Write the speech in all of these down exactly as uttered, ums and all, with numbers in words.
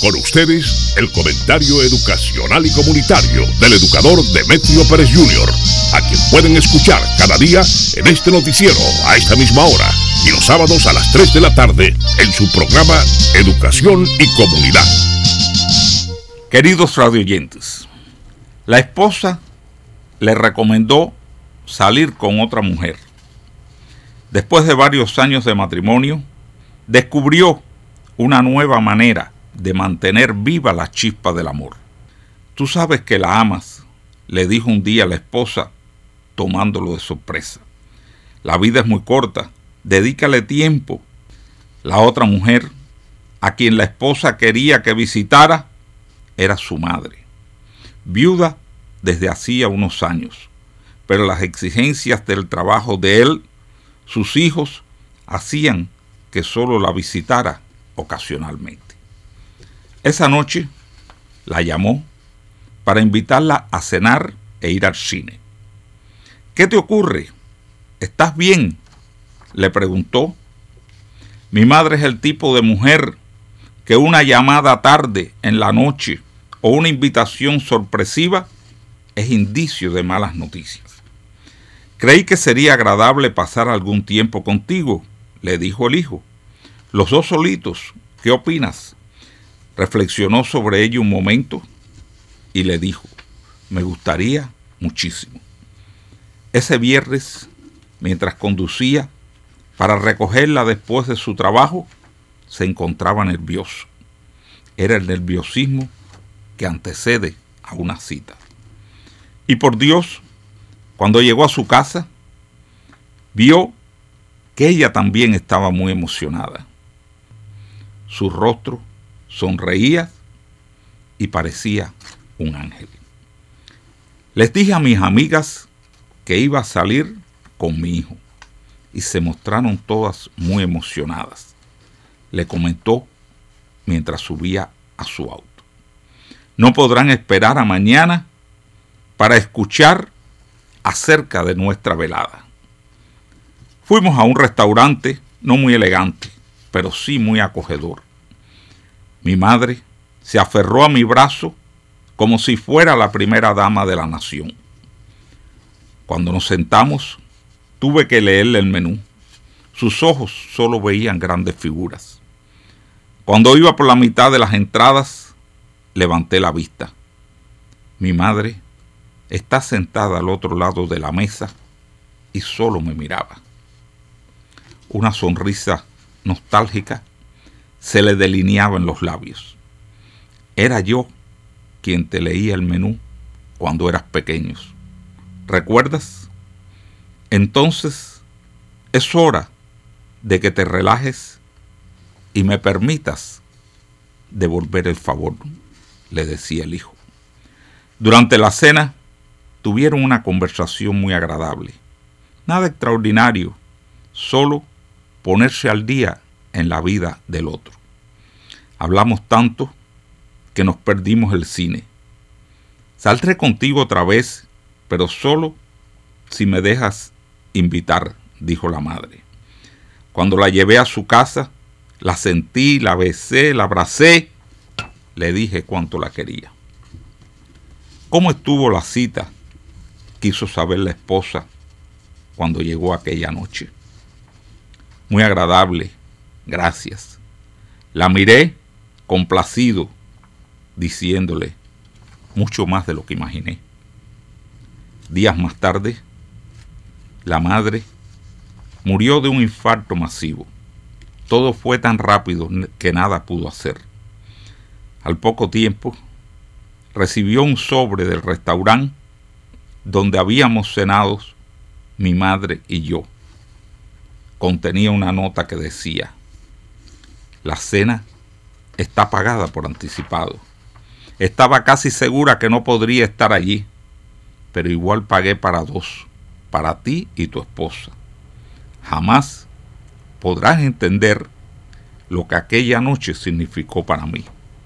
Con ustedes, el comentario educacional y comunitario del educador Demetrio Pérez junior, a quien pueden escuchar cada día en este noticiero a esta misma hora y los sábados a las tres de la tarde en su programa Educación y Comunidad. Queridos radioyentes, la esposa le recomendó salir con otra mujer. Después de varios años de matrimonio, descubrió una nueva manera de mantener viva la chispa del amor. Tú sabes que la amas, le dijo un día la esposa, tomándolo de sorpresa. La vida es muy corta, dedícale tiempo. La otra mujer, a quien la esposa quería que visitara, era su madre, viuda desde hacía unos años, pero las exigencias del trabajo de él, sus hijos, hacían que solo la visitara ocasionalmente. Esa noche la llamó para invitarla a cenar e ir al cine. ¿Qué te ocurre? ¿Estás bien?, le preguntó. Mi madre es el tipo de mujer que una llamada tarde en la noche o una invitación sorpresiva es indicio de malas noticias. Creí que sería agradable pasar algún tiempo contigo, le dijo el hijo. Los dos solitos, ¿qué opinas? Reflexionó sobre ello un momento y le dijo, me gustaría muchísimo. Ese viernes, mientras conducía para recogerla después de su trabajo, se encontraba nervioso. Era el nerviosismo que antecede a una cita. Y por Dios, cuando llegó a su casa, vio que ella también estaba muy emocionada. Su rostro sonreía y parecía un ángel. Les dije a mis amigas que iba a salir con mi hijo y se mostraron todas muy emocionadas, le comentó mientras subía a su auto. No podrán esperar a mañana para escuchar acerca de nuestra velada. Fuimos a un restaurante no muy elegante, pero sí muy acogedor. Mi madre se aferró a mi brazo como si fuera la primera dama de la nación. Cuando nos sentamos, tuve que leerle el menú. Sus ojos solo veían grandes figuras. Cuando iba por la mitad de las entradas, levanté la vista. Mi madre está sentada al otro lado de la mesa y solo me miraba. Una sonrisa nostálgica se le delineaba en los labios. Era yo quien te leía el menú cuando eras pequeños. ¿Recuerdas? Entonces es hora de que te relajes y me permitas devolver el favor, le decía el hijo. Durante la cena tuvieron una conversación muy agradable. Nada extraordinario, solo ponerse al día en la vida del otro. Hablamos tanto que nos perdimos el cine. Saldré contigo otra vez, pero solo si me dejas invitar, dijo la madre. Cuando la llevé a su casa, la sentí, la besé, la abracé, le dije cuánto la quería. ¿Cómo estuvo la cita?, quiso saber la esposa cuando llegó aquella noche. Muy agradable, gracias. La miré complacido, diciéndole mucho más de lo que imaginé. Días más tarde, la madre murió de un infarto masivo. Todo fue tan rápido que nada pudo hacer. Al poco tiempo, recibió un sobre del restaurante donde habíamos cenado mi madre y yo. Contenía una nota que decía: la cena está pagada por anticipado. Estaba casi segura que no podría estar allí, pero igual pagué para dos, para ti y tu esposa. Jamás podrás entender lo que aquella noche significó para mí.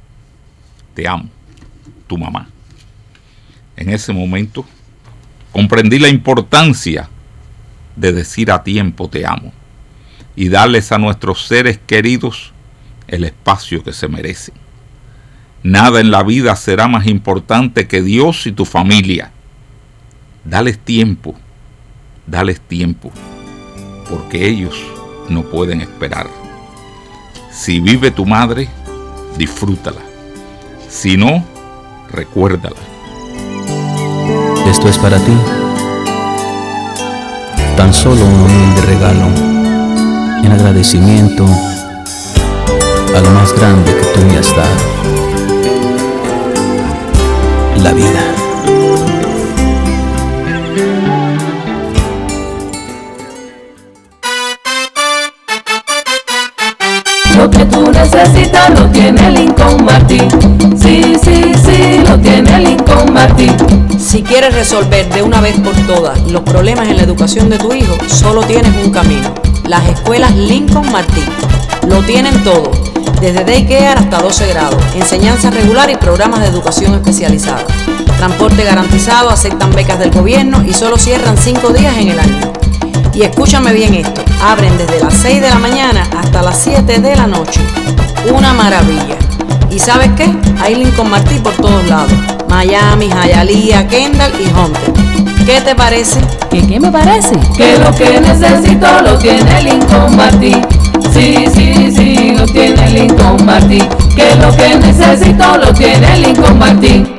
Te amo, tu mamá. En ese momento comprendí la importancia de decir a tiempo te amo y darles a nuestros seres queridos el espacio que se merecen. Nada en la vida será más importante que Dios y tu familia. Dales tiempo, dales tiempo, porque ellos no pueden esperar. Si vive tu madre, disfrútala. Si no, recuérdala. Esto es para ti. Tan solo un humilde regalo en agradecimiento a lo más grande que tú me has dado, la vida. Lo que tú necesitas lo tiene Lincoln Martin. Sí, sí, sí, lo tiene Lincoln Martin. Si quieres resolver de una vez por todas los problemas en la educación de tu hijo, solo tienes un camino: las escuelas Lincoln Martin. Lo tienen todo, desde daycare hasta doce grados, enseñanza regular y programas de educación especializada. Transporte garantizado, aceptan becas del gobierno y solo cierran cinco días en el año. Y escúchame bien esto, abren desde las seis de la mañana hasta las siete de la noche. Una maravilla. ¿Y sabes qué? Hay Lincoln Martin por todos lados: Miami, Hialeah, Kendall y Hunter. ¿Qué te parece? ¿Qué qué me parece? Que lo que necesito lo tiene Lincoln Martin. Sí, sí, sí, lo tiene Lincoln Martin. Que lo que necesito lo tiene Lincoln Martin.